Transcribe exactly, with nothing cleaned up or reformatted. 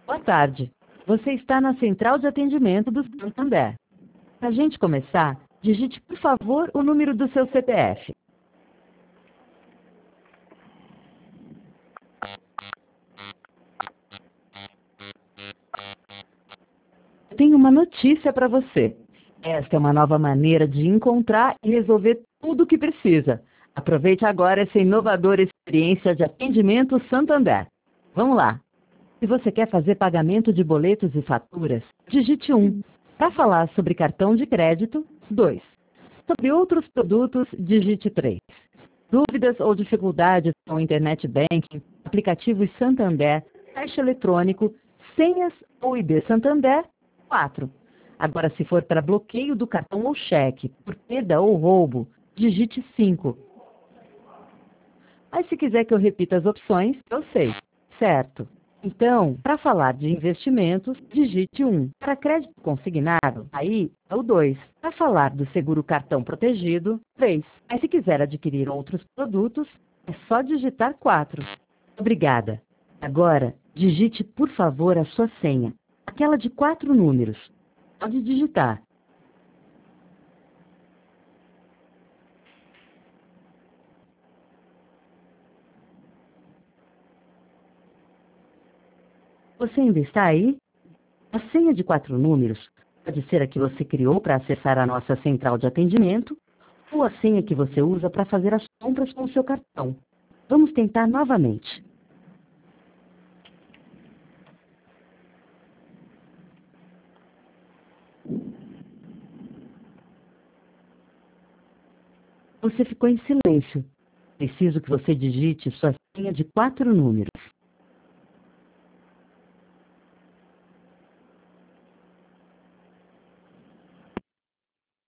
Boa tarde. Você está na central de atendimento do Santander. Para a gente começar, digite, por favor, o número do seu C P F. Eu tenho uma notícia para você. Esta é uma nova maneira de encontrar e resolver tudo o que precisa. Aproveite agora essa inovadora experiência de atendimento Santander. Vamos lá. Se você quer fazer pagamento de boletos e faturas, digite um. Para falar sobre cartão de crédito, dois. Sobre outros produtos, digite três. Dúvidas ou dificuldades com Internet Banking, aplicativos Santander, caixa eletrônico, senhas ou I D Santander, quatro. Agora, se for para bloqueio do cartão ou cheque, por perda ou roubo, digite cinco. Mas se quiser que eu repita as opções, eu sei. Certo. Então, para falar de investimentos, digite um. Para crédito consignado, aí é o dois. Para falar do seguro cartão protegido, três. Mas se quiser adquirir outros produtos, é só digitar quatro. Obrigada. Agora, digite, por favor, a sua senha. Aquela de quatro números. Pode digitar. Você ainda está aí? A senha de quatro números pode ser a que você criou para acessar a nossa central de atendimento ou a senha que você usa para fazer as compras com o seu cartão. Vamos tentar novamente. Você ficou em silêncio. Preciso que você digite sua senha de quatro números.